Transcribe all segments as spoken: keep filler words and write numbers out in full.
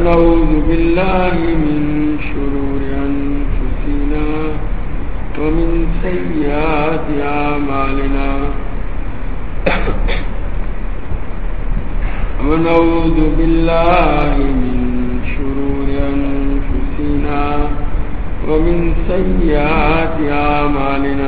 ونعوذ بالله من شرور أنفسنا ومن سيئات أعمالنا ونعوذ بالله من شرور أنفسنا ومن سيئات أعمالنا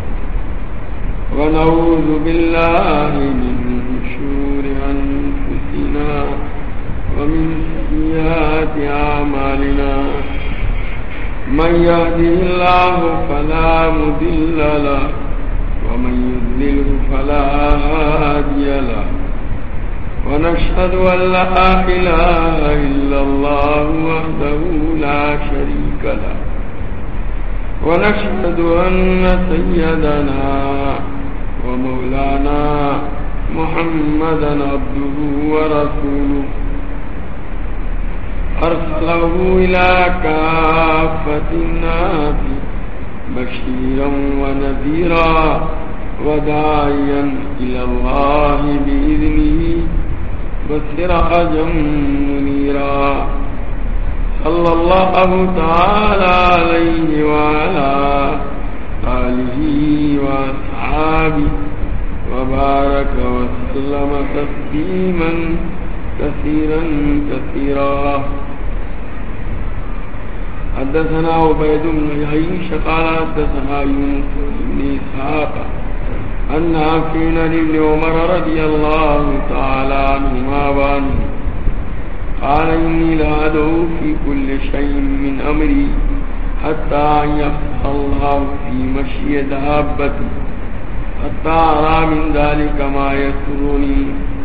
ونعوذ بالله من شرور أنفسنا ومن سيئات أعمالنا من يهده الله فلا مضل له ومن يضلل فلا هادي له ونشهد أن لا إله إلا الله وحده لا شريك له ونشهد أن سيدنا ومولانا محمدا عبده ورسوله أرسله إلى كافة الناس بشيرا ونذيرا وداعيا إلى الله بإذنه وسراجا منيرا صلى الله تعالى عليه وعلى آله وأصحابه وبارك وسلم تسليما كثيرا كثيرا. حدثنا عبيد بن يعيش قال حدثنا يونس بن إسحاق عن نافع عن ابن عمر رضي الله تعالى عنهما وعنه قال إني لأدعو في كل شيء من أمري حتى أن يفتح الله في مشي دابتي حتى أرى من ذلك ما يسرني.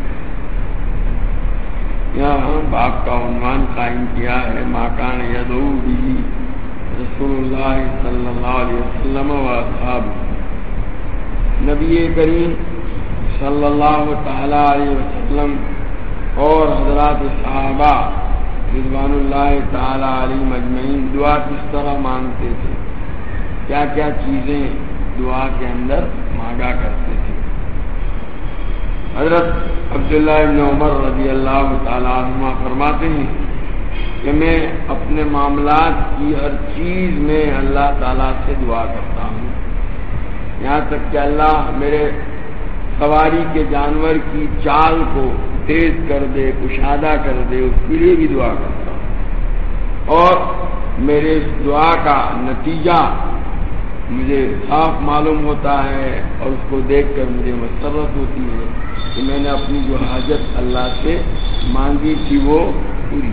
یہاں باپ کا عنوان قائم کیا ہے ما کان یدعو به رسول اللہ صلی اللہ علیہ وسلم و اصحابہ. نبی کریم صلی اللہ تعالی علیہ وسلم اور حضرات صحابہ رضوان اللہ تعالی علیہ مجمعین دعا کس طرح مانگتے تھے، کیا کیا چیزیں دعا کے اندر مانگا کرتے تھے. حضرت عبداللہ ابن عمر رضی اللہ تعالیٰ عنہ فرماتے ہیں کہ میں اپنے معاملات کی ہر چیز میں اللہ تعالیٰ سے دعا کرتا ہوں، یہاں تک کہ اللہ میرے سواری کے جانور کی چال کو تیز کر دے، کشادہ کر دے، اس کے لیے بھی دعا کرتا ہوں. اور میرے اس دعا کا نتیجہ مجھے صاف معلوم ہوتا ہے اور اس کو دیکھ کر مجھے مسرت ہوتی ہے کہ میں نے اپنی جو حاجت اللہ سے مانگی تھی وہ پوری.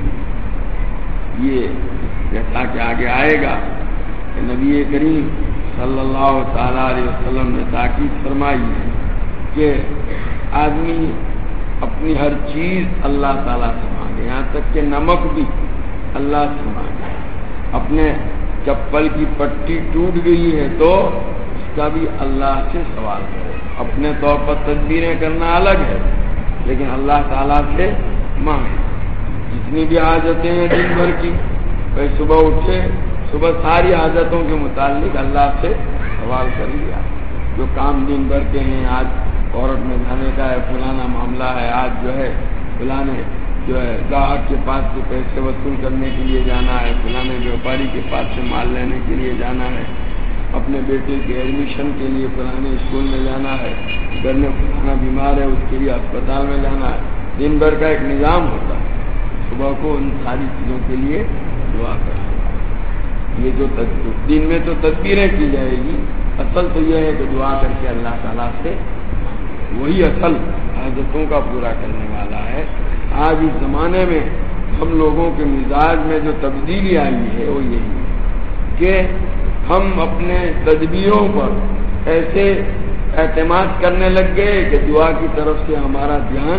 یہ جیسا کہ آگے آئے گا کہ نبی کریم صلی اللہ تعالیٰ علیہ وسلم نے تاکید فرمائی ہے کہ آدمی اپنی ہر چیز اللہ تعالیٰ سے مانگے، یہاں تک کہ نمک بھی اللہ سے مانگے. اپنے چپل کی پٹی ٹوٹ گئی ہے تو اس کا بھی اللہ سے سوال کرے. اپنے طور پر تدبیریں کرنا الگ ہے، لیکن اللہ تعالیٰ سے مانگے. جتنی بھی حاجتیں ہیں دن بھر کی، بھائی صبح اٹھے، صبح ساری حاجتوں کے متعلق اللہ سے سوال کر لیا. جو کام دن بھر کے ہیں، آج عورت میں جانے کا ہے، فلانا معاملہ ہے، آج جو ہے فلانے جو ہے گاہک کے پاس سے پیسے وصول کرنے کے لیے جانا ہے، فلانے ویوپاری کے پاس سے مال لینے کے لیے جانا ہے، اپنے بیٹے کے ایڈمیشن کے لیے فلانے اسکول میں جانا ہے، گھر میں فلانا بیمار ہے اس کے لیے اسپتال میں جانا ہے. دن بھر کا ایک نظام ہوتا ہے. صبح کو ان ساری چیزوں کے لیے دعا کرنا. یہ جو دن میں تو تدبیریں کی جائے گی، اصل تو یہ ہے کہ دعا کر کے اللہ تعالیٰ سے وہی اصل حاجتوں کا پورا کرنے والا ہے. آج اس زمانے میں ہم لوگوں کے مزاج میں جو تبدیلی آئی ہے وہ یہی ہے کہ ہم اپنے تدبیروں پر ایسے اعتماد کرنے لگ گئے کہ دعا کی طرف سے ہمارا دھیان.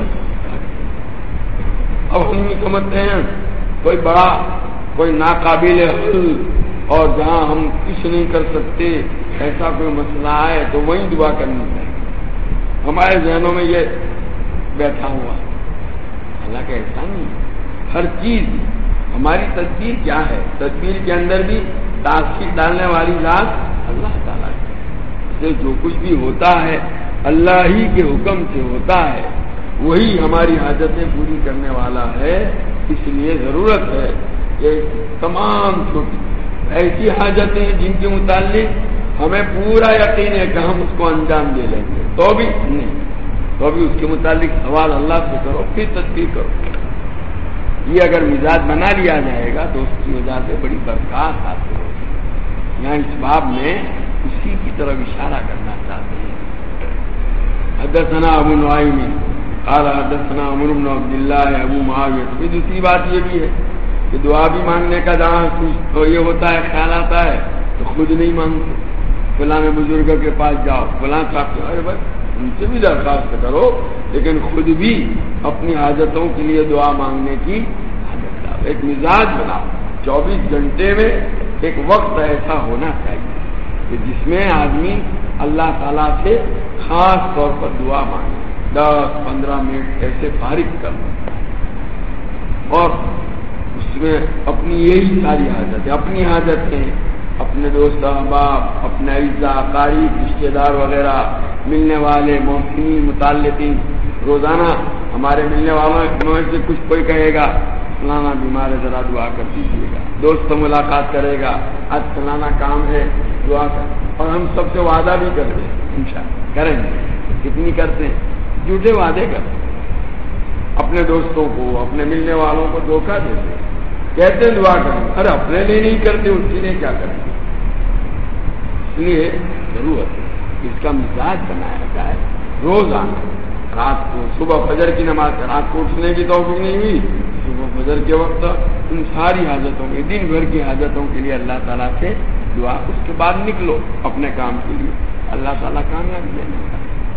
اب ہم یہ سمجھتے ہیں کوئی بڑا کوئی ناقابل حل اور جہاں ہم کچھ نہیں کر سکتے ایسا کوئی مسئلہ ہے تو وہیں دعا کرنی چاہیے. ہمارے ذہنوں میں یہ بیٹھا ہوا. اللہ کا ایسا نہیں ہے. ہر چیز ہماری تدبیر کیا ہے؟ تدبیر کے اندر بھی تاثیر ڈالنے والی ذات اللہ تعالیٰ کی. سے جو کچھ بھی ہوتا ہے اللہ ہی کے حکم سے ہوتا ہے، وہی ہماری حاجتیں پوری کرنے والا ہے. اس لیے ضرورت ہے کہ تمام چھوٹی ایسی حاجتیں جن کے متعلق ہمیں پورا یقین ہے کہ ہم اس کو انجام دے لیں گے، تو بھی نہیں، تو بھی اس کے متعلق سوال اللہ سے کرو، پھر تدبیر کرو۔ یہ اگر مزاج بنا لیا جائے گا تو اس کی وجہ سے بڑی برکات حاصل ہوگی۔ یہاں اس باب میں اسی کی طرف اشارہ کرنا چاہتے ہیں۔ حدثنا ابو نعیم قال حدثنا عمرو بن عبد الله ابو معاویہ۔ پھر دوسری بات یہ بھی ہے کہ دعا بھی مانگنے کا جہاں تو یہ ہوتا ہے، خیال آتا ہے تو خود نہیں مانگتے، فلاں بزرگ کے پاس جاؤ، فلاں صاحب کے، ارے بھائی ان سے بھی درخواست کرو، لیکن خود بھی اپنی حاجتوں کے لیے دعا مانگنے کی عادت لاؤ، ایک مزاج بناؤ۔ چوبیس گھنٹے میں ایک وقت ایسا ہونا چاہیے کہ جس میں آدمی اللہ تعالیٰ سے خاص طور پر دعا مانگے، دس پندرہ منٹ ایسے فارغ کر لو، اور اس میں اپنی یہی ساری حاجتیں، اپنی حاجتیں، اپنے دوست احباب، اپنے اعزاء قریب رشتے دار وغیرہ، ملنے والے محسنین متعلقین، روزانہ ہمارے ملنے والوں میں سے کچھ کوئی کہے گا فلانا بیمار ہے ذرا دعا کر دیجیے گا، دوست سے ملاقات کرے گا آج فلانا کام ہے دعا کر، اور ہم سب سے وعدہ بھی کرتے ہیں انشاءاللہ کریں گے، کتنی کرتے ہیں، جھوٹے وعدے کرتے ہیں، اپنے دوستوں کو اپنے ملنے والوں کو دھوکہ دیتے ہیں، کہتے ہیں دعا کریں، ارے اپنے لیے نہیں کرتے اس کے لیے کیا کریں۔ اس لیے ضرورت ہے اس کا مزاج بنایا جائے، روزانہ رات کو صبح فجر کی نماز، رات کو اٹھنے کی توفیق نہیں ہوئی، صبح فجر کے وقت ان ساری حاجتوں کے، دن بھر کی حاجتوں کے لیے اللہ تعالیٰ سے دعا، اس کے بعد نکلو اپنے کام کے لیے، اللہ تعالیٰ کامیابی دینے کا۔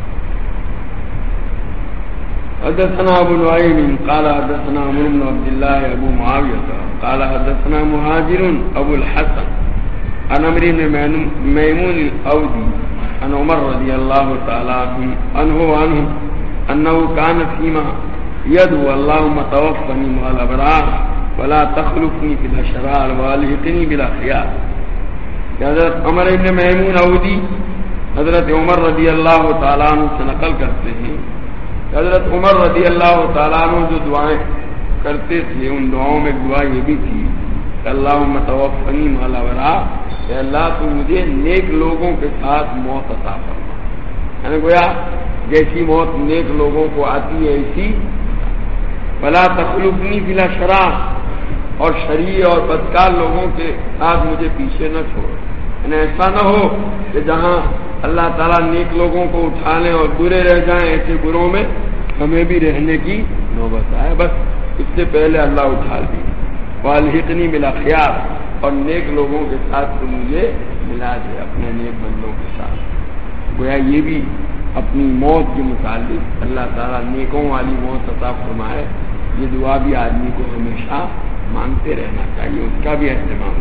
حدثنا ابو نعیم قال حدثنا عمرو بن عبد الله ابو معاویہ قال حدثنا مهاجر ابو الحسن عن عمرو بن میمون الاودی عن عمر رضی اللہ تعالی عنہ عنہ انه كان فيما يدعو اللهم توفني مع الابرار ولا تخلفني في الاشرار والحقني بالاخيار۔ حضرت عمر بن میمون اودی حضرت عمر رضی اللہ تعالیٰ عنہ سے نقل کرتے ہیں، حضرت عمر رضی اللہ تعالیٰ عنہ جو دعائیں کرتے تھے ان دعاؤں میں دعا یہ بھی تھی کہ اللہم توفنی مع الابرار، کہ اللہ تو مجھے نیک لوگوں کے ساتھ موت عطا فرما، یعنی گویا جیسی موت نیک لوگوں کو آتی ہے ایسی، ولا تخلفنی فی الاشرار، اور شریر اور بدکار لوگوں کے ساتھ مجھے پیچھے نہ چھوڑ، یعنی ایسا نہ ہو کہ جہاں اللہ تعالیٰ نیک لوگوں کو اٹھا لیں اور برے رہ جائیں، ایسے بروں میں ہمیں بھی رہنے کی نوبت آئے، بس اس سے پہلے اللہ اٹھا دی۔ والحقنی بالاخیار، اور نیک لوگوں کے ساتھ تو مجھے ملا دے، اپنے نیک بندوں کے ساتھ۔ گویا یہ بھی اپنی موت کے متعلق اللہ تعالیٰ نیکوں والی موت عطا فرمائے، یہ دعا بھی آدمی کو ہمیشہ مانگتے رہنا چاہیے، اس کا بھی اہتمام۔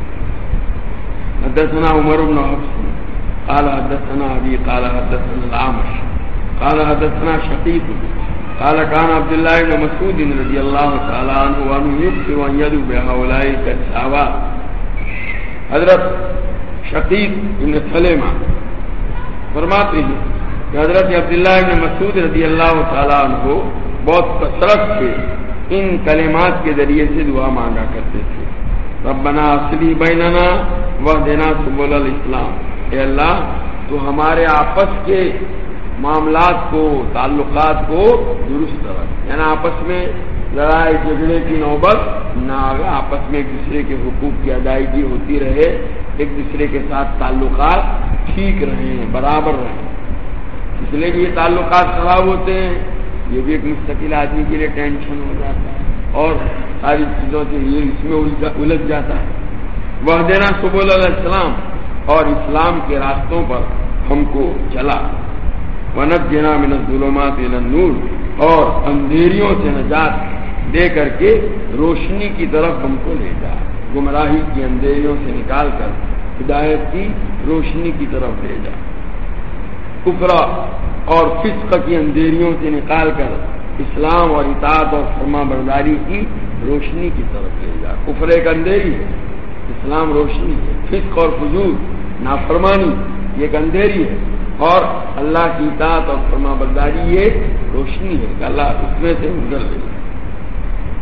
حدثنا عمر بن حفص قال حدثنا ابي قال حدثنا الاعمش قال حدثنا شقيق قال كان عبد الله بن مسعود رضي الله تعالى عنه وانه يكثر ان يدعو بهؤلاء الصحابه۔ حضرت شقیق بن سلمہ فرماتے ہیں کہ حضرت عبداللہ بن مسعود رضی اللہ تعالیٰ عنہ بہت کثرت سے ان کلمات کے ذریعے سے دعا مانگا کرتے تھے، ربنا اصلح بیننا واہدنا سبل الاسلام، اے اللہ تو ہمارے آپس کے معاملات کو، تعلقات کو درست رکھ، یعنی آپس میں لڑائی جھگڑے کی نوبت نہ آئے، آپس میں ایک دوسرے کے حقوق کی ادائیگی ہوتی رہے، ایک دوسرے کے ساتھ تعلقات ٹھیک رہیں، برابر رہیں۔ اس لیے کہ یہ تعلقات خراب ہوتے ہیں، یہ بھی ایک مستقل آدمی کے لیے ٹینشن ہو جاتا ہے، اور ساری چیزوں سے یہ اس میں الجھ جاتا ہے۔ وہدنا سبل الاسلام، اور اسلام کے راستوں پر ہم کو چلا، ونجنا من الظلمات الى النور، اور اندھیریوں سے نجات دے کر کے روشنی کی طرف ہم کو لے جا، گمراہی کی اندھیریوں سے نکال کر ہدایت کی روشنی کی طرف لے جا، کفر اور فسق کی اندھیریوں سے نکال کر اسلام اور اطاعت اور فرما برداری کی روشنی کی طرف لے جا۔ کفر ایک اندھیری ہے، اسلام روشنی ہے، فسق اور فجور نافرمانی یہ ایک اندھیری ہے، اور اللہ کی اطاعت اور فرما برداری یہ روشنی ہے کہ اللہ اس میں سے گزر گئی۔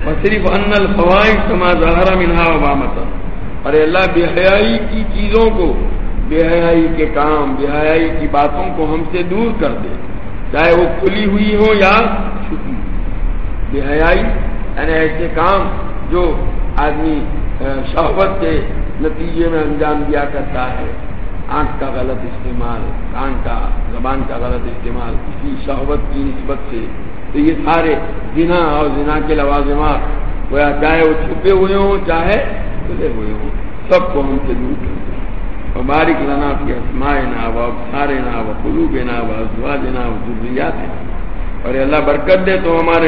صرف ان الفوائد کما ظہر منہا وما بطن، اور اللہ بے حیائی کی چیزوں کو، بے حیائی کے کام، بے حیائی کی باتوں کو ہم سے دور کر دے، چاہے وہ کھلی ہوئی ہو یا چھپی۔ بے حیائی یعنی ایسے کام جو آدمی شہوت کے نتیجے میں انجام دیا کرتا ہے، آنکھ کا غلط استعمال، کان کا، زبان کا غلط استعمال کسی شہوت کی نسبت سے، تو یہ سارے زنا اور زنا کے لوازمات، گویا چاہے وہ چھپے ہوئے ہوں چاہے کھلے ہوئے ہوں، سب کو ہم سے دور کر دیں۔ وبارک لنا فی اسماعنا و ابصارنا و قلوبنا و ازواجنا و ذریاتنا، اور اللہ برکت دے تو ہمارے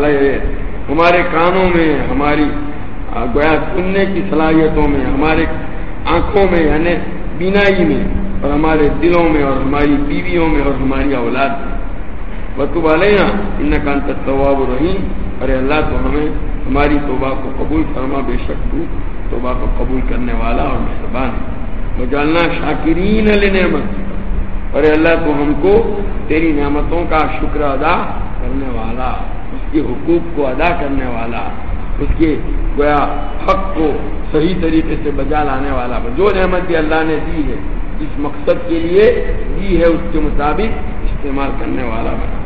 ہمارے کانوں میں، ہماری گویا سننے کی صلاحیتوں میں، ہمارے آنکھوں میں یعنی بینائی میں، اور ہمارے دلوں میں، اور ہماری بیویوں میں، اور ہماری اولاد میں۔ وتب علینا انک انت التواب الرحیم، اور اللہ تو ہمیں ہماری توبہ کو قبول فرما، بے شک تو توبہ کو قبول کرنے والا اور مہربان ہے۔ وجعلنا شاکرین لنعمت، اور اللہ تو ہم کو تیری نعمتوں کا شکر ادا کرنے والا، اس کے حقوق کو ادا کرنے والا، اس کے گویا حق کو صحیح طریقے سے بجا لانے والا، جو نعمت بھی اللہ نے دی ہے جس مقصد کے لیے دی ہے اس کے مطابق استعمال کرنے والا بنا،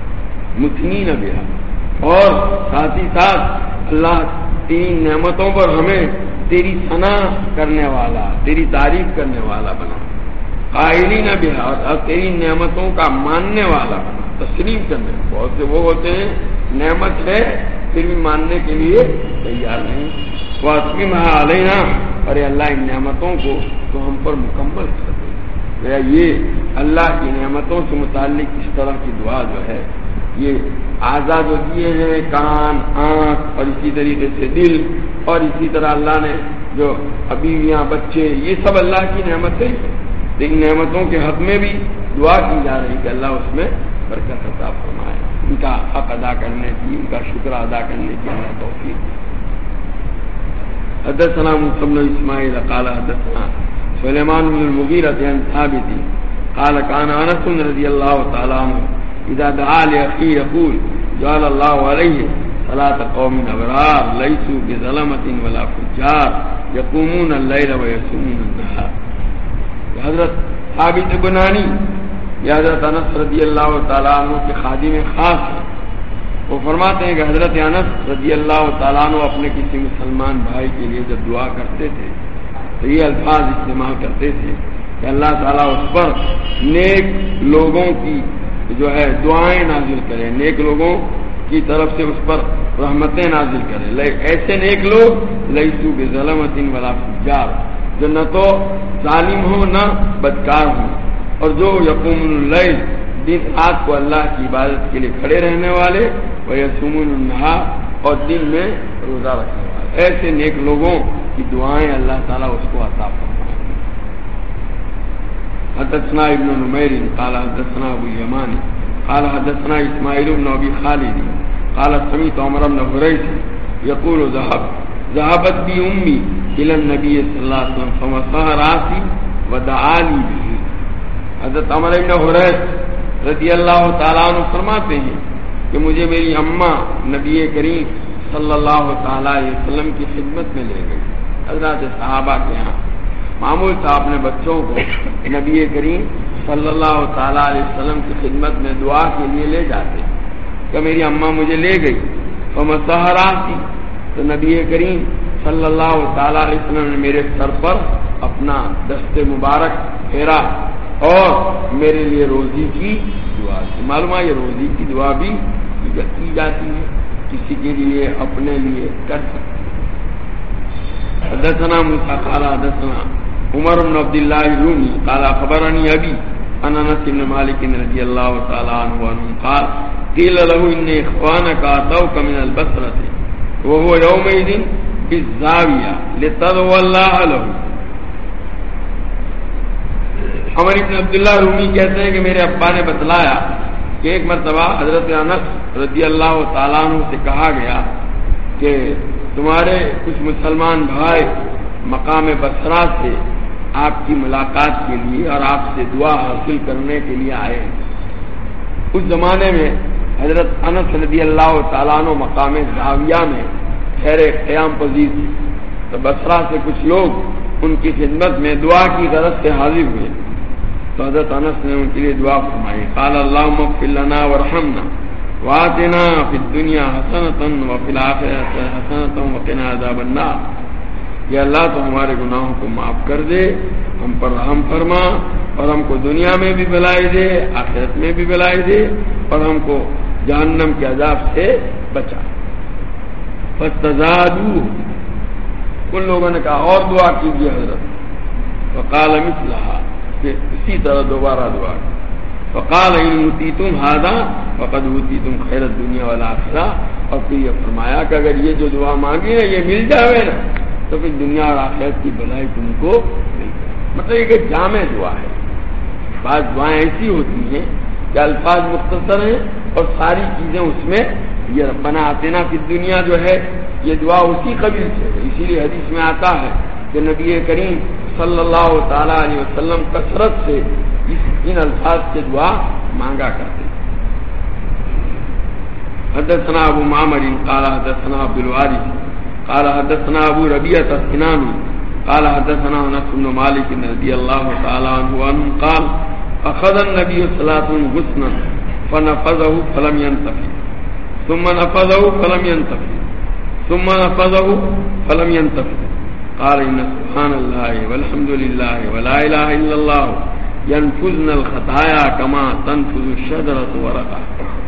مثنین بہا، اور ساتھ ہی ساتھ اللہ تیری نعمتوں پر ہمیں تیری ثنا کرنے والا، تیری تعریف کرنے والا بنا، قائلین بہا، اور تیری نعمتوں کا ماننے والا بنا، تسلیم کرنے۔ بہت سے وہ ہوتے ہیں نعمت ہے پھر بھی ماننے کے لیے تیار نہیں۔ وَأَتْمِمْهَا عَلَيْنَا، اور اللہ ان نعمتوں کو تو ہم پر مکمل کر دے۔ یہ اللہ کی نعمتوں سے متعلق اس طرح کی دعا جو ہے، یہ اعضاء جو دیے ہیں، کان، آنکھ، اور اسی طریقے سے دل، اور اسی طرح اللہ نے جو بیویاں، بچے، یہ سب اللہ کی نعمتیں ہیں، لیکن نعمتوں کے حق میں بھی دعا کی جا رہی کہ اللہ اس میں برکت عطا فرمائے، ان کا حق ادا کرنے کی، ان کا شکر ادا کرنے کی اللہ توفیق۔ حدثنا موسى بن اسماعيل قال حدثنا سليمان بن المغيرة عن ثابت قال كان انس رضي الله تعالى عنه اذا دعا لاخيه يقول جعل الله عليه صلاة قوم ابرار ليسوا بظلمة ولا فجار يقومون الليل ويصومون النهار۔ حضرت ثابت بنانی یہ حضرت انس رضی اللہ تعالیٰ عنہ کے خادم خاص ہیں، وہ فرماتے ہیں کہ حضرت انس رضی اللہ تعالیٰ عنہ اپنے کسی مسلمان بھائی کے لیے جب دعا کرتے تھے تو یہ الفاظ استعمال کرتے تھے کہ اللہ تعالیٰ اس پر نیک لوگوں کی جو ہے دعائیں نازل کرے، نیک لوگوں کی طرف سے اس پر رحمتیں نازل کرے، ایسے نیک لوگ لیسو بظلمۃ ولا فجار، جو نہ تو ظالم ہو نہ بدکار ہوں، اور جو یقوم اللیل دن رات کو اللہ کی عبادت کے لیے کھڑے رہنے والے، ویصومون النہار، اور دن میں روزہ رکھنے والے، ایسے نیک لوگوں کی دعائیں اللہ تعالیٰ اس کو عطا فرمائے۔ حدثنا ابن نمیر قال حدثنا ابو الیمانی قال حدثنا اسماعیل بن ابی خالد قال سمعت عمر بن حریث یقول ذهب ذهبت بی امی الى النبی صلی اللہ علیہ وسلم فمسح رأسی ودعا لی به۔ حضرت عمر بن حریث رضی اللہ تعالیٰ عنہ فرماتے ہیں کہ مجھے میری اماں نبی کریم صلی اللہ تعالیٰ علیہ وسلم کی خدمت میں لے گئی۔ حضرات صحابہ کے ہاں معمول تھا اپنے بچوں کو نبی کریم صلی اللہ تعالیٰ علیہ وسلم کی خدمت میں دعا کے لیے لے جاتے، کہ میری اماں مجھے لے گئی، فمسح رأسی، تو نبی کریم صلی اللہ تعالیٰ علیہ وسلم نے میرے سر پر اپنا دست مبارک پھیرا اور میرے لیے روزی کی دعا کی۔ معلوم ہے یہ روزی کی دعا بھی کی جاتی ہے، کسی کے لیے اپنے لیے کر سکتے۔ حدثنا موسیٰ قال حدثنا عمر بن عبد الله الرومي قال خبرني ابي ان انس بن مالك رضي الله تعالى عنه قال قيل له ان اخوانك اتوك من البصرة وهو يومئذ بالزاوية لتضوى الله له۔ عمر بن عبداللہ رومی کہتے ہیں کہ میرے ابا نے بتلایا کہ ایک مرتبہ حضرت انس رضی اللہ تعالیٰ عنہ سے کہا گیا کہ تمہارے کچھ مسلمان بھائی مقام بصرہ سے آپ کی ملاقات کے لیے اور آپ سے دعا حاصل کرنے کے لیے آئے۔ اس زمانے میں حضرت انس رضی اللہ تعالیٰ عنہ مقام زاویہ میں خیر قیام پذیر تھی، تو بصرہ سے کچھ لوگ ان کی خدمت میں دعا کی غرض سے حاضر ہوئے، تو حضرت انس نے ان کے لیے دعا فرمائی، قال اللهم اغفر لنا وارحمنا وآتنا فی الدنیا حسنۃ وفی الآخرۃ حسنۃ وقنا عذاب النار، یا اللہ تو ہمارے گناہوں کو معاف کر دے، ہم پر رحم فرما، اور ہم کو دنیا میں بھی بھلائی دے، آخرت میں بھی بھلائی دے، اور ہم کو جہنم کے عذاب سے بچا۔ فاستزادوا، ان لوگوں نے کہا اور دعا کیجیے حضرت، فقال مثلها، کہ اسی طرح دوبارہ دعا کی، فقال ان اوتیتم هذا فقد اوتیتم خیر الدنیا والآخرہ، اور پھر یہ فرمایا کہ اگر یہ جو دعا مانگی ہے یہ مل جاوے نا تو پھر دنیا اور آخرت کی بھلائی تم کو مل جائے۔ مطلب یہ کہ جامع دعا ہے۔ بعض دعائیں ایسی ہوتی ہیں کہ الفاظ مختصر ہیں اور ساری چیزیں اس میں، یہ ربنا آتنا فی الدنیا جو ہے یہ دعا اسی قبیل سے ہے، اسی لیے حدیث میں آتا ہے کہ نبی کریم صلی اللہ تعالی علیہ وسلم کثرت سے اس ان الفاظ سے دعا مانگا کرتے ہیں۔ حدثنا ابو معمر قال حدثنا عبد الوارث قال حدثنا ابو ربيعة السناني قال حدثنا انس بن مالك رضي الله تعالى عنه عنه قال اخذ النبي صلى الله عليه وسلم غصنا فنفذه فلم ينتفي ثم نفذه فلم ينتفي ثم نفذه فلم ينتفي قال ان سبحان الله والحمد لله ولا اله الا الله ينفذن الخطايا كما تنفذ الشجرة ورقها۔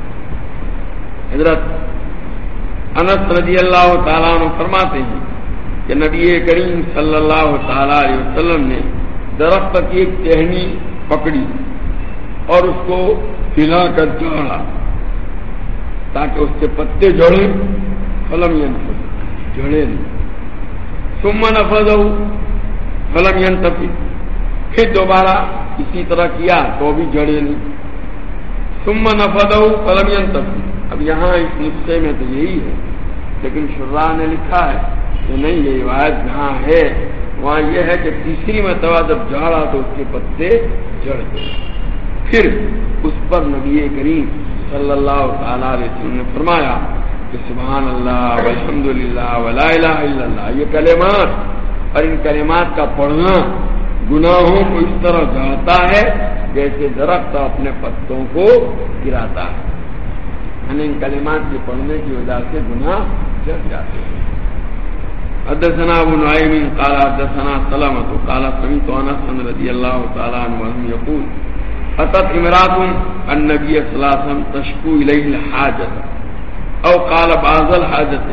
حضرت انس رضی اللہ تعالیٰ عنہ فرماتے ہیں کہ نبی کریم صلی اللہ تعالیٰ علیہ وسلم نے درخت کی ایک ٹہنی پکڑی اور اس کو ہلا کر چڑھا تاکہ اس کے پتے جڑے، فلم ينفذ، جڑے نہیں، ثم نفذه فلم ينتفي، پھر دوبارہ اسی طرح کیا تو بھی جڑے نہیں، ثم نفذه فلم ينتفي۔ اب یہاں اس نسخے میں تو یہی ہے، لیکن شراح نے لکھا ہے کہ نہیں، یہ روایت جہاں ہے وہاں یہ ہے کہ تیسری مرتبہ جب جھاڑا تو اس کے پتے جڑ گئے۔ پھر اس پر نبی کریم صلی اللہ تعالیٰ علیہ وسلم نے فرمایا کہ سبحان اللہ والحمد للہ ولا الہ الا اللہ، یہ کلمات اور ان کلمات کا پڑھنا گناہوں کو اس طرح جھاڑتا ہے جیسے درخت اپنے پتوں کو گراتا ہے، یعنی ان کلمات کے پڑھنے کی وجہ سے گناہ جھڑ جاتے ہیں۔ حدثنا ابو نعیم قال حدثنا سلمة قال سمعت انس رضی اللہ تعالی عنہ یقول اتت امرأة النبي صلی اللہ علیہ وسلم تشکو الیہ الحاجة او قال بعض الحاجة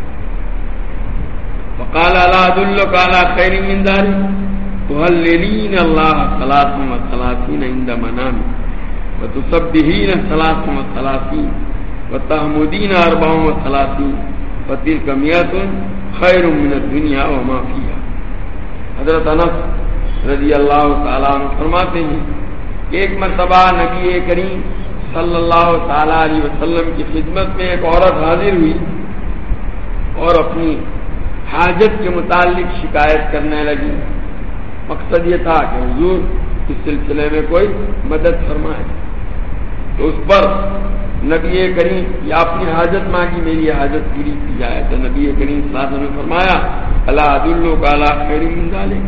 فقال الا ادلك على خير من ذلك تهللين الله ثلاث وثلاثين عند منامك وتسبحين ثلاث وثلاثين وتحمدين اربع وثلاثين فتلك مئة خیر من الدنیا وما فیہا۔ حضرت انس رضی اللہ تعالیٰ عنہ فرماتے ہیں کہ ایک مرتبہ نبی کریم صلی اللہ تعالیٰ علیہ وسلم کی خدمت میں ایک عورت حاضر ہوئی اور اپنی حاجت کے متعلق شکایت کرنے لگی۔ مقصد یہ تھا کہ حضور اس سلسلے میں کوئی مدد فرمائے، تو اس پر نبی کریم یا اپنی حاجت مانگی، میری حاجت پوری کی جائے، تو نبی کریم صلی اللہ علیہ وسلم نے فرمایا الا ادلک علی خیر من ذلک،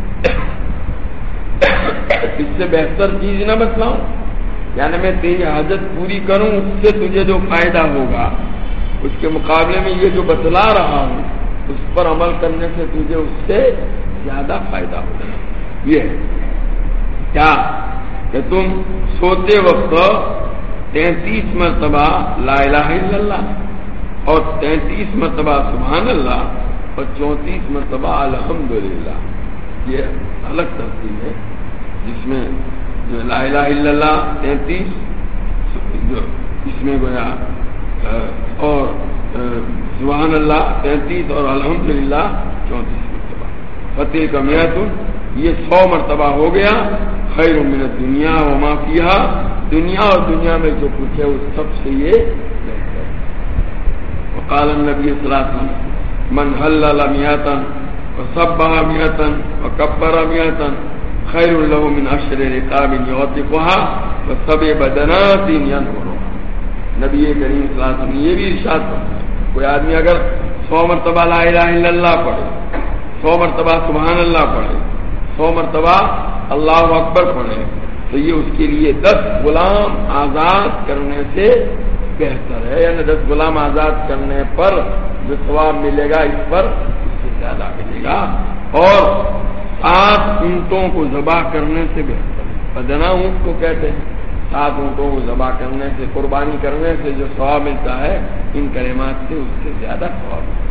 اس سے بہتر چیز نہ بتلاؤں، یعنی میں تیری حاجت پوری کروں، اس سے تجھے جو فائدہ ہوگا اس کے مقابلے میں یہ جو بتلا رہا ہوں اس پر عمل کرنے سے تجھے اس سے زیادہ فائدہ ہوگا۔ یہ ہے کیا کہ تم سوتے وقت تینتیس مرتبہ لا الہ الا اللہ اور تینتیس مرتبہ سبحان اللہ اور چونتیس مرتبہ الحمدللہ، یہ الگ ترتیب ہے جس میں لا الہ الا اللہ تینتیس، اس میں گویا اور سبحان اللہ تینتیس اور الحمدللہ چونتیس مرتبہ، فتح کا میتن یہ سو مرتبہ ہو گیا، خیر من الدنیا وما فیہا، دنیا اور دنیا میں جو کچھ ہے اس سب سے یہ بہتر ہے۔ وقال النبی صلی اللہ علیہ وسلم من حلل مئتا وسبح مئتا وکبر مئتا خیر له من عشر رقاب یعتقها وسبع بدنات ینحرها۔ نبی کریم صلی اللہ علیہ وسلم نے یہ بھی ارشاد فرمایا کوئی آدمی اگر سو مرتبہ لا الہ الا اللہ پڑھے، سو مرتبہ سبحان اللہ پڑھے، سو مرتبہ اللہ اکبر پڑھے، تو یہ اس کے لیے دس غلام آزاد کرنے سے بہتر ہے، یعنی دس غلام آزاد کرنے پر جو ثواب ملے گا اس پر اس سے زیادہ ملے گا، اور سات اونٹوں کو ذبح کرنے سے بہتر ہے۔ بدنا اونٹ کو کہتے ہیں، سات اونٹوں کو ذبح کرنے سے، قربانی کرنے سے جو ثواب ملتا ہے ان کلمات سے اس سے زیادہ ثواب ہے۔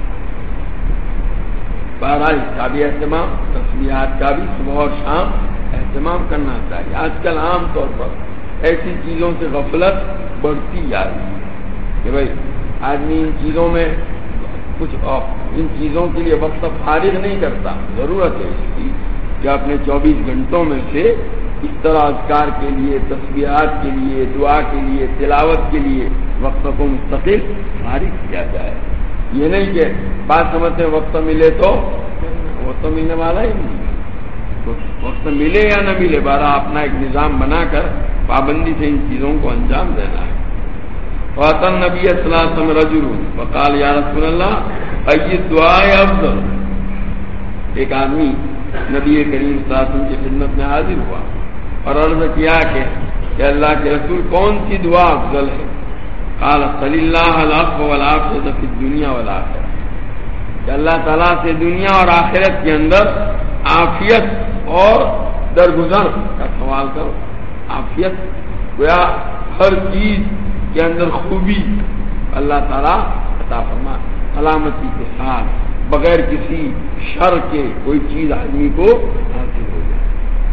بہرحال اس کا بھی اہتمام، تسبیحات کا بھی صبح اور شام اہتمام کرنا چاہیے۔ آج کل عام طور پر ایسی چیزوں سے غفلت بڑھتی جا رہی ہے کہ بھائی آدمی ان چیزوں میں کچھ ان چیزوں کے لیے وقت فارغ نہیں کرتا۔ ضرورت ہے اس کی کہ اپنے چوبیس گھنٹوں میں سے اس طرح اذکار کے لیے، تسبیحات کے لیے، دعا کے لیے، تلاوت کے لیے وقت کو مستقل فارغ کیا جائے۔ یہ نہیں کہ بات سمجھتے ہیں وقت ملے تو وہ تو ملنے والا ہی نہیں، وقت ملے یا نہ ملے، بارہ اپنا ایک نظام بنا کر پابندی سے ان چیزوں کو انجام دینا ہے۔ وَأَتَى النَّبِيَّ صَلَّى اللَّهُ عَلَيْهِ وسلم رَجُلٌ فَقَالَ يَا رَسُولَ اللَّهِ أَيُّ الدُّعَاءِ أَفْضَلُ۔ ایک آدمی نبی کریم صلی اللہ علیہ وسلم کی خدمت میں حاضر ہوا اور عرض کیا کہ کہ اللہ کے رسول کون سی دعا افضل ہے؟ قال صلی اللہ العفو والعافیۃ فی الدنیا والآخرہ، کہ اللہ تعالیٰ سے دنیا اور آخرت کے اندر عافیت اور درگزر کا سوال کرو۔ عافیت گویا ہر چیز کے اندر خوبی اللہ تعالیٰ عطا فرما، سلامتی کے ساتھ بغیر کسی شر کے کوئی چیز آدمی کو حاصل ہو جائے۔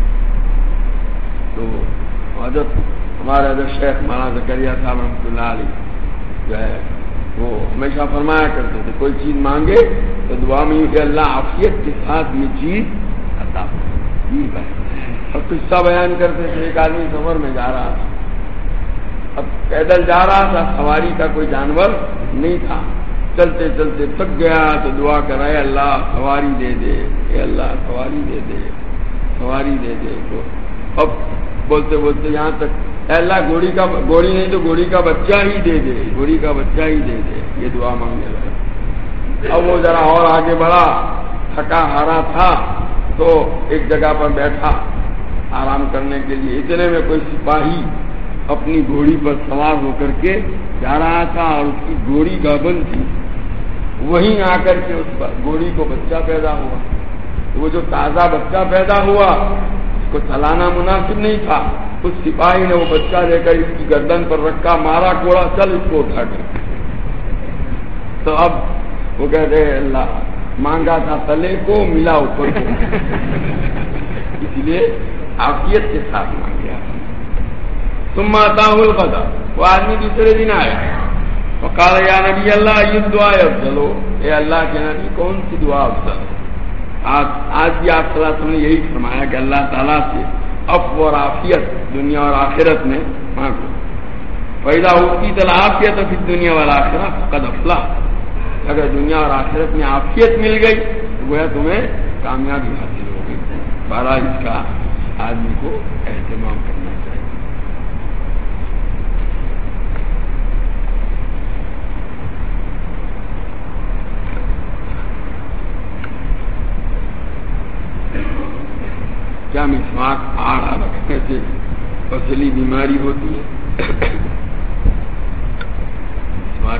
تو حضرت ہمارے حضرت شیخ مولانا زکریا صاحب رحمۃ اللہ علیہ جو ہے وہ ہمیشہ فرمایا کرتے تھے کوئی چیز مانگے تو دعا میں کہ اللہ عافیت کے ساتھ یہ چیز عطا فرمائے۔ اور قصہ بیان کرتے تھے، ایک آدمی سفر میں جا رہا تھا، اب پیدل جا رہا تھا، سواری کا کوئی جانور نہیں تھا، چلتے چلتے تھک گیا تو دعا کرائے اللہ سواری دے دے، اے اللہ سواری دے دے، سواری دے دے۔ تو اب بولتے بولتے یہاں تک اے اللہ گھوڑی کا گھوڑی نہیں تو گھوڑی کا بچہ ہی دے دے، گھوڑی کا بچہ ہی دے دے، یہ دعا مانگنے لگا۔ اب وہ ذرا اور آگے بڑھا، تھکا ہارا تھا تو ایک جگہ پر بیٹھا آرام کرنے کے لیے، اتنے میں کوئی سپاہی اپنی گھوڑی پر سوار ہو کر کے جا رہا تھا اور اس کی گھوڑی گابن تھی، وہیں آ کر کے اس پر گھوڑی کو بچہ پیدا ہوا۔ وہ جو تازہ بچہ پیدا ہوا اس کو چلانا مناسب نہیں تھا، اس سپاہی نے وہ بچہ لے کر اس کی گردن پر رکھا، مارا کوڑا، چل اس کو اٹھا کر۔ تو اب وہ کہتے ہیں اللہ مانگا تھا تلے کو ملا اوپر کو، اس لیے عافیت کے ساتھ مانگا۔ ثم اتاه الغدا، وہ آدمی دوسرے دن آیا، وقال یا نبی اللہ یہ دعا افضل، اے اللہ کے نبی کون سی دعا افضل ہے؟ آج آج بھی آپ صلی اللہ علیہ وسلم نے یہی فرمایا کہ اللہ تعالیٰ سے عفو اور عافیت دنیا اور آخرت میں مانگو۔ فإذا أوتيت العافية في الدنيا والآخرة فقد أفلح، اگر دنیا اور آخرت میں عافیت مل گئی تو گویا تمہیں کامیابی حاصل ہو گئی۔ بہرحال اس کا آدمی کو اہتمام کرنا چاہیے۔ کیا مسواک آڑا رکھنے سے فصلی بیماری ہوتی ہے؟ مسواک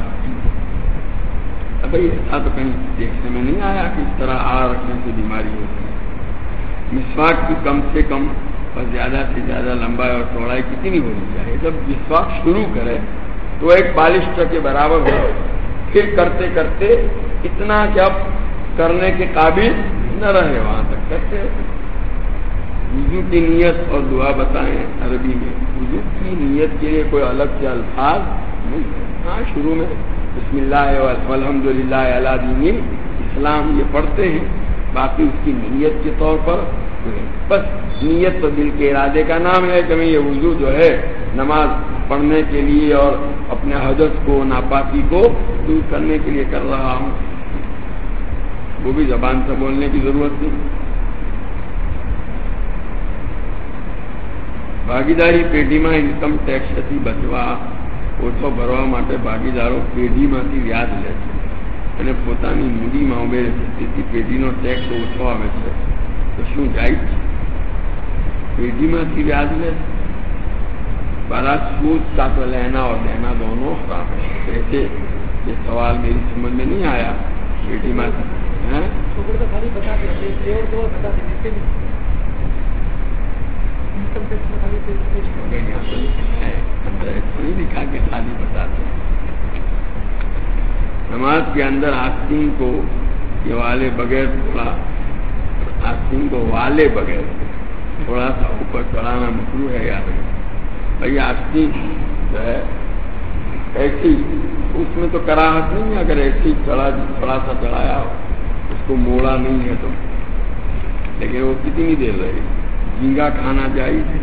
بھائی ایسا تو کہیں دیکھنے میں نہیں آیا کہ اس طرح آڑا رکھنے سے بیماری ہوتی ہے۔ مسواک کی کم سے کم اور زیادہ سے زیادہ لمبائی اور چوڑائی کتنی ہونی چاہیے؟ جب مسواک شروع کرے تو ایک بالشٹ کے برابر ہو، پھر کرتے کرتے اتنا کہ اب کرنے کے قابل نہ رہے، وہاں تک کرتے رہے۔ وضو کی نیت اور دعا بتائیں عربی میں۔ وضو کی نیت کے لیے کوئی الگ سے الفاظ نہیں ہے، ہاں شروع میں بسم اللہ والحمد للہ علی دین اسلام یہ پڑھتے ہیں، باقی اس کی نیت کے طور پر بس نیت تو دل کے ارادے کا نام ہے کہ میں یہ وضو جو ہے نماز پڑھنے کے لیے اور اپنے حدث کو ناپاکی کو دور کرنے کے لیے کر رہا ہوں، وہ بھی زبان سے بولنے کی ضرورت نہیں۔ ભાગીદારી પેઢીમાં ઇન્કમ ટેક્સથી બચવા ઓછો ભરવા માટે ભાગીદારો પેઢીમાંથી વ્યાજ લે છે। અને પોતાની મૂડીમાં ઉમેરે છે, તેથી પેઢીનો ટેક્સ ઓછો આવે છે. તો શું જાય છે? પેઢીમાંથી વ્યાજ લે बारात सूद का तो लेना और देना दोनों हराम है. कैसे? ये सवाल मेरी समझ में नहीं आया. बेटी माँ है तो खाली बताते हैं तो बताते हैं थोड़ी लिखा के खाली बताते हैं. नमाज के अंदर आस्तीन को ये वाले बगैर थोड़ा आस्तीन को वाले बगैर थोड़ा सा ऊपर चढ़ाना मकरूह है यार. भैया आस्तीन जो है ऐसी उसमें तो कराहत नहीं है. अगर ऐसे ही चढ़ा थोड़ा सा चढ़ाया हो, उसको मोड़ा नहीं है तो, लेकिन वो कितनी देर रहे. झींगा खाना चाहिए.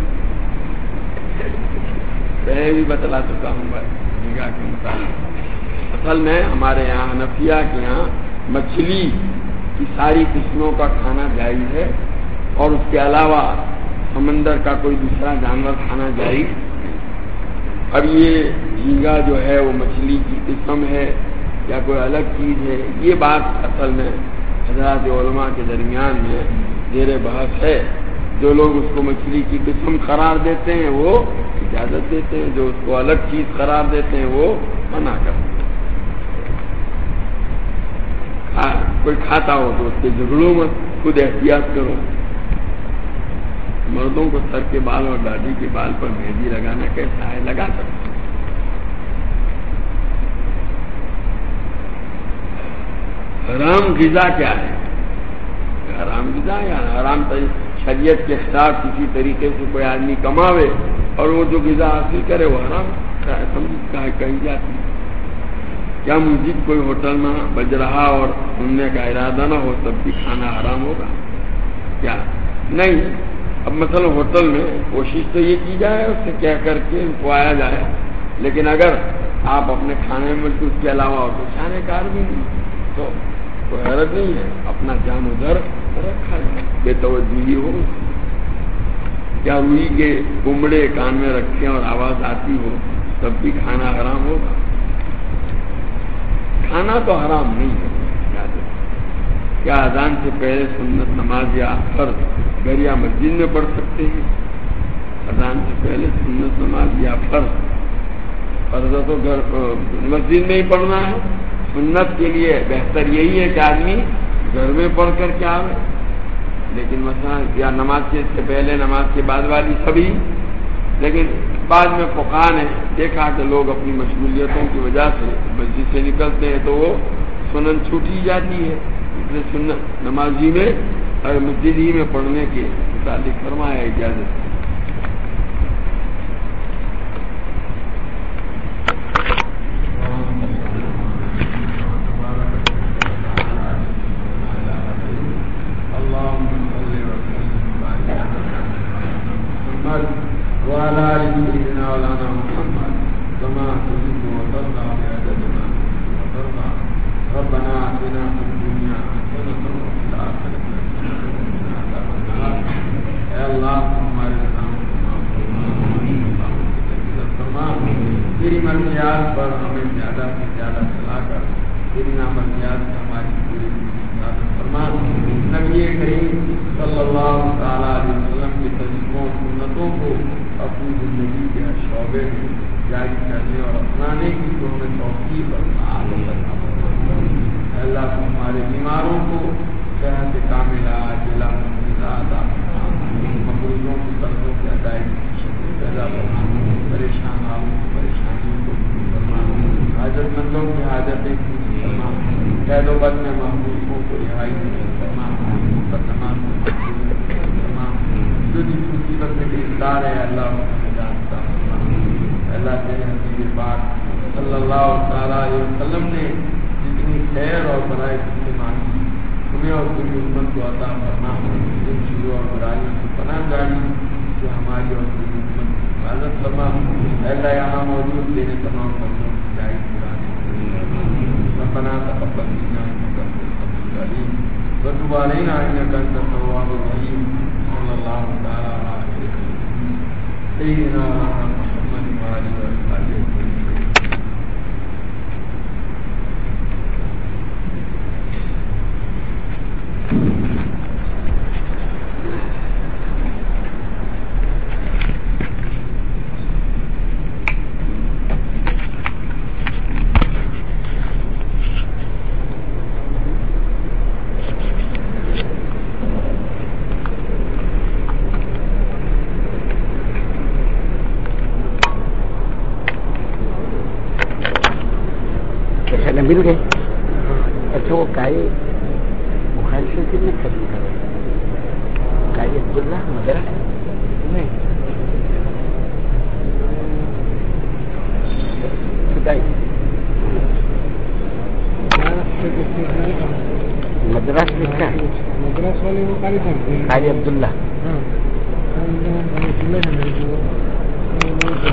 पहले भी बतला चुका हूँ भाई झींगा के मुताबिक. असल में हमारे यहाँ हनफिया के यहाँ मछली की सारी किस्मों का खाना जायज है और उसके अलावा समंदर का कोई दूसरा जानवर खाना जायज. अब ये झींगा जो है वो मछली की किस्म है या कोई अलग चीज़ है, ये बात असल में हज़रात उलमा के दरमियान में ज़ेर बहस है. जो लोग उसको मछली की किस्म करार देते हैं वो इजाज़त देते हैं, जो उसको अलग चीज़ करार देते हैं वो मना करते हैं. खा, कोई खाता हो तो उसके झगड़ों में खुद एहतियात करो. मर्दों को सर के बाल और दाढ़ी के बाल पर मेहंदी लगाना कैसा है? लगा सकते. हराम ग़िज़ा क्या है? हराम ग़िज़ा या हराम शरीयत के खिलाफ किसी तरीके से कोई आदमी कमावे और वो जो ग़िज़ा हासिल करे वो हराम समझ कही जाती है. क्या मुझे कोई होटल में बज रहा और सुनने का इरादा ना हो तब भी खाना हराम होगा क्या? नहीं. अब मतलब होटल में कोशिश तो ये की जाए उससे क्या करके उनको आया जाए, लेकिन अगर आप अपने खाने में तो उसके अलावा और कुछ खाने का भी नहीं तो कोई हरज नहीं है. अपना जान उधर रखा जाए, बेतवज्जी हो. या रुई के कुमड़े कान में रखें और आवाज आती हो तब भी खाना हराम होगा. खाना तो हराम नहीं है. क्या अजान से पहले सुन्नत नमाज या फर्ज घर या मस्जिद में पढ़ सकते हैं? अजान से पहले सुन्नत नमाज या फर्ज फर्ज तो घर मस्जिद में ही पढ़ना है. सुन्नत के लिए बेहतर यही है कि आदमी घर में पढ़ कर के आवे. लेकिन मसला या नमाज से पहले नमाज के बाद वाली सभी, लेकिन बाद में फुक़हा ने देखा कि लोग अपनी मशगूलियतों की वजह से मस्जिद से निकलते हैं तो वो सुनन छूटी जाती है. इसलिए सुन्नत नमाजी में और मस्जिद ही में पढ़ने के मुताबिक फरमाया इजाज़त. पर हमें ज्यादा से ज्यादा चलाकर तेरी नामर्जियात से हमारी पूरी फरमा. नबी करीम सल्लल्लाहु तआला अलैहि वसल्लम के तरीकों सुन्नतों को अपनी जिंदगी के हर शौबे में जारी करने और अपनाने की तो हमें तौफीक और अल्लाह हमारे बीमारों को सेहत कामिला जिला मकरूजों की कर्जों की अदायगी पैदा फरमाने, परेशान आलों की परेशानियों को हाजतमंदों की हाजतें पूरी करना, कैदोबद में महबूबों को रिहाई करना, मुकदमा करना. जो जिस मुसीबत में गिरफ्तार है अल्लाह उन्हें जानता. अल्लाह तेरे हबीब पाक सल्लल्लाहु तआला अलैहि वसल्लम ने जितनी खैर और भलाई तुमसे मांगी तुम्हें और पूरी उम्मत को अता फरमा. जिन चीज़ों और बुराइयों से पनाह गाड़ी से हमारी और पूरी उम्मत की हिफाजत फरमा. अल्लाह यहाँ मौजूद तेरे तमाम बंदों की जायज़ पुराने रब्बना तक़ब्बल मिन्ना इन्नका अंतल अलीम व तुब अलैना इन्नका अंतत तव्वाबुर रहीम. सल्लल्लाहु तआला अलैहि सय्यिदना मुहम्मद व आलिहि व सहाबिहि. مل گئے. اچھا وہ کائی بخاری سے کتنے ختم کرو کائی عبداللہ مدرس نہیں مدراس لکھا ہے مدراس والے وہ قاری صاحب قاری عبداللہ.